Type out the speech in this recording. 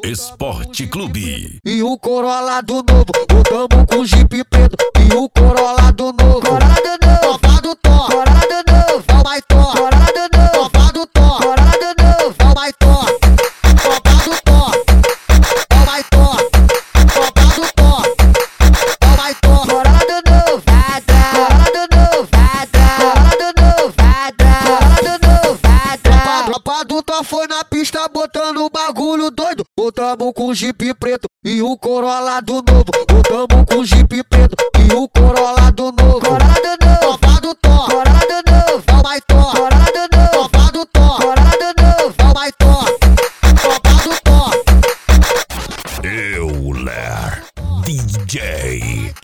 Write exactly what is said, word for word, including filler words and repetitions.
Esporte Clube. E o Corolla do novo, botamos com Jeep preto. E o Corolla do novo, Corolla do novo, Topa do Tó, Corolla do novo, é o mais Tó, Corolla do novo, Topa do Tó, Corolla do novo, é o mais Tó, Topa do Tó, é o mais Tó, Topa do Tó, é o mais Tó, Corolla do novo, Corolla do novo, Corolla do novo, Corolla do novo, Tropa do Tó foi na pista botando o bagulho doido. Botamos com Jeep preto e o Corolla do novo, botamos com Jeep preto